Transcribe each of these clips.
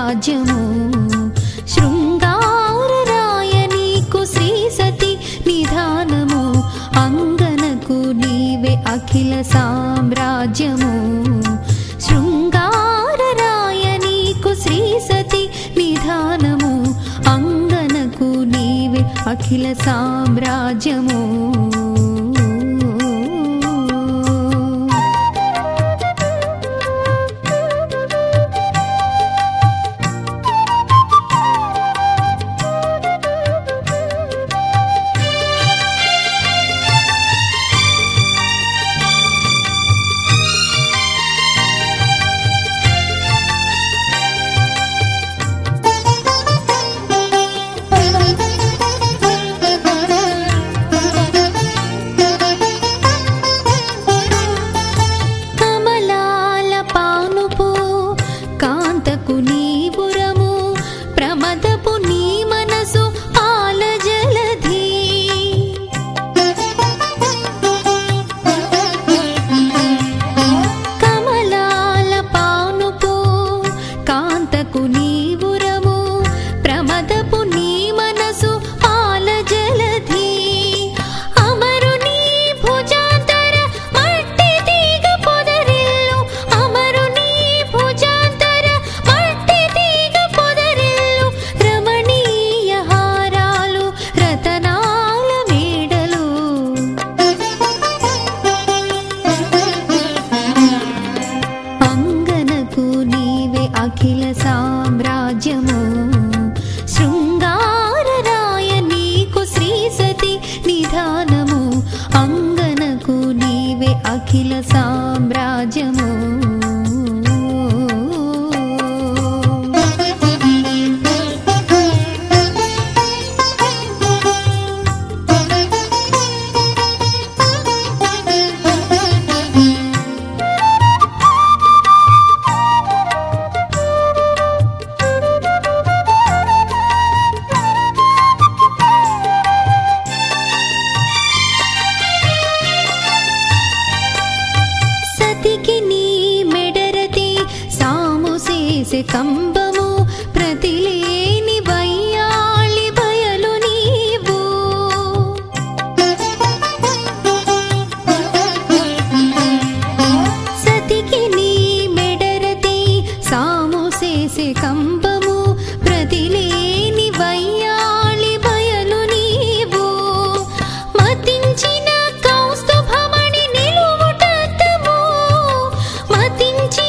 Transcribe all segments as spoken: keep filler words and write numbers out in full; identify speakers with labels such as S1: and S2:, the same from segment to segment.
S1: సామ్రాజ్యము శృంగారరాయ నీకు శ్రీ సతి నిధానము అంగనకు నీవే అఖిల సామ్రాజ్యము శృంగారరాయ నీకు శ్రీ సతి నిధానము అంగనకు నీవే అఖిల సామ్రాజ్యము అఖిల సామ్రాజ్యము శృంగారరాయ నీకు శ్రీ సతి నిధానము అంగనకు నీవే అఖిల సామ్రాజ్యము కంబము ప్రతిలేని వయ్యాళి బయలు నీవు సతికి నీ మెడరతి సాము చేసే కంబము ప్రతిలేని వయ్యాళి బయలు నీవు మతించిన కౌస్తుభమణి నిలువుటత్తము మతించిన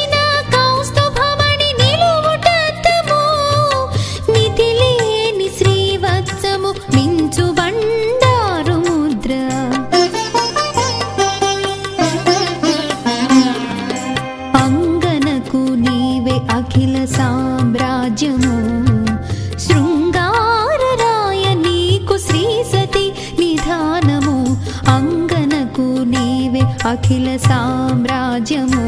S1: మించు బండారు ముద్ర అంగనకు నీవే అఖిల సామ్రాజ్యము శృంగారరాయ నీకు శ్రీ సతి నిధానము అంగనకు నీవే అఖిల సామ్రాజ్యము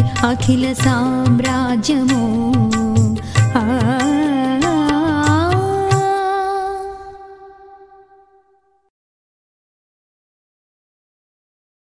S1: అఖిల సామ్రాజ్యము. ఆ